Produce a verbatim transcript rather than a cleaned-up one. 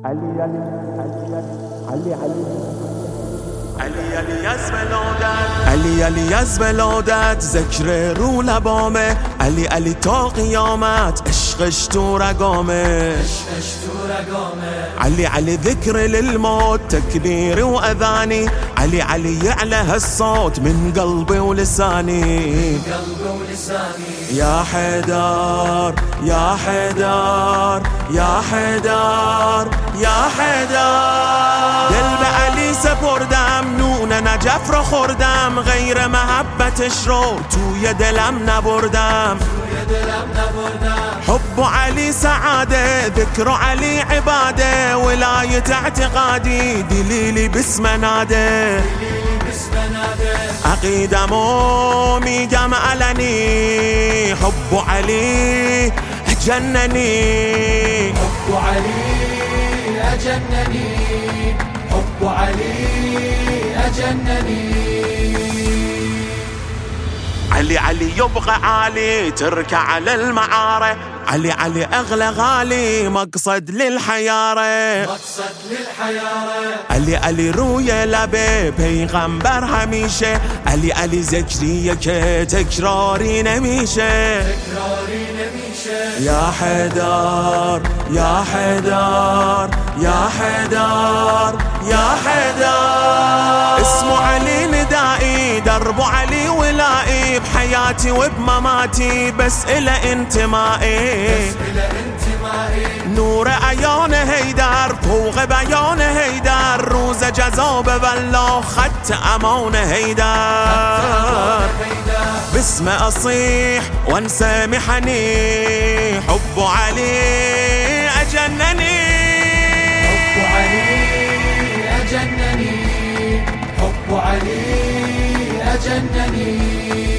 علي علي علي علي علی از ولادت علی علی از ولادت ذکر رو لبامه علی علی تا قیامت عشقش تو رگامه عشقش تو رگامه علی علی ذكر للموت تكبيري وأذاني علي علي يعلى هالصوت من قلبي ولساني قلبي ولساني يا حيدر يا حيدر يا حيدر يا حيدر دل به علی سپردم نون نجف رو خوردم غیر محبتش رو توی دلم نبردم توی دلم نبردم حب علی سعاده ذكر علی عباده ولایت اعتقادی دلیلی بسم ناده دلیلی بسم ناده عقیدمو میگم علنی حب علی جننی حب علی أجنني حب علي أجنني علي علي يبقى عالي تركع على المعارة علي علي أغلى غالي مقصد للحيارة مقصد للحيارة علي علي روی لبه پیغمبر همیشه علی علی ذکریه که تکراری نمیشه تکراری نمیشه یا حیدر یا حیدر یا حیدر یا حیدر اسم علی ندائي درب علي ولائي بحياتي وبمماتي بس إلى انتمائي بس إلى انتمائي نور عيان هيدر فوق بيان هيدر روز جزا ببلا خط امان هيدر باسم اصيح وانسى محني حب علي اجنني حب علي أجنني حب علي أجنني